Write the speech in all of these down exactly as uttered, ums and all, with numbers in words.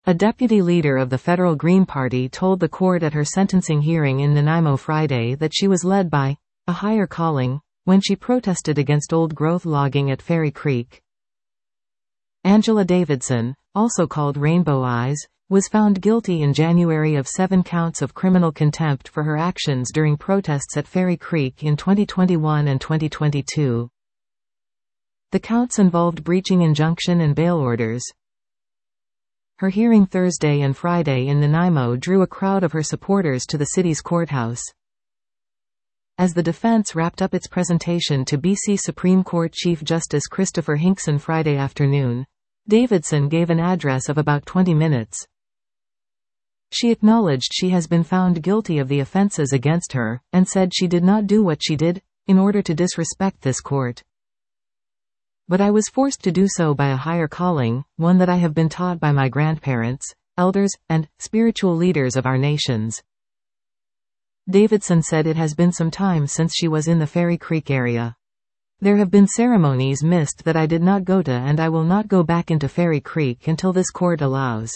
A deputy leader of the federal Green Party told the court at her sentencing hearing in Nanaimo Friday that she was led by a higher calling when she protested against old-growth logging at Fairy Creek. Angela Davidson, also called Rainbow Eyes, was found guilty in January of seven counts of criminal contempt for her actions during protests at Fairy Creek in twenty twenty-one and twenty twenty-two. The counts involved breaching injunction and bail orders. Her hearing Thursday and Friday in Nanaimo drew a crowd of her supporters to the city's courthouse. As the defense wrapped up its presentation to B C Supreme Court Chief Justice Christopher Hinkson Friday afternoon, Davidson gave an address of about twenty minutes. She acknowledged she has been found guilty of the offenses against her, and said she did not do what she did in order to disrespect this court. But I was forced to do so by a higher calling, one that I have been taught by my grandparents, elders, and spiritual leaders of our nations. Davidson said it has been some time since she was in the Fairy Creek area. There have been ceremonies missed that I did not go to, and I will not go back into Fairy Creek until this court allows.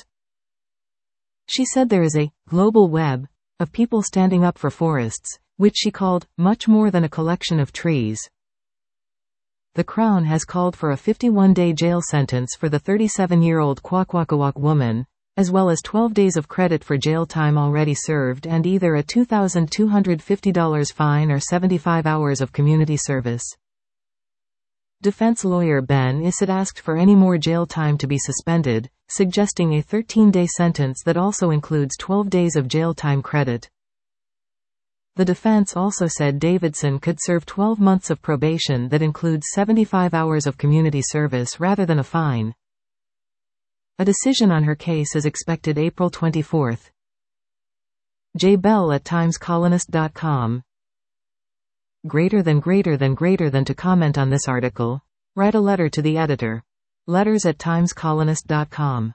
She said there is a global web of people standing up for forests, which she called much more than a collection of trees. The Crown has called for a fifty-one day jail sentence for the thirty-seven-year-old Kwakwaka'wakw woman, as well as twelve days of credit for jail time already served and either a two thousand two hundred fifty dollars fine or seventy-five hours of community service. Defense lawyer Ben Issett asked for any more jail time to be suspended, suggesting a thirteen day sentence that also includes twelve days of jail time credit. The defense also said Davidson could serve twelve months of probation that includes seventy-five hours of community service rather than a fine. A decision on her case is expected April twenty-fourth. Jay Bell at times colonist dot com. Greater than greater than greater than to comment on this article, write a letter to the editor. Letters at times colonist dot com.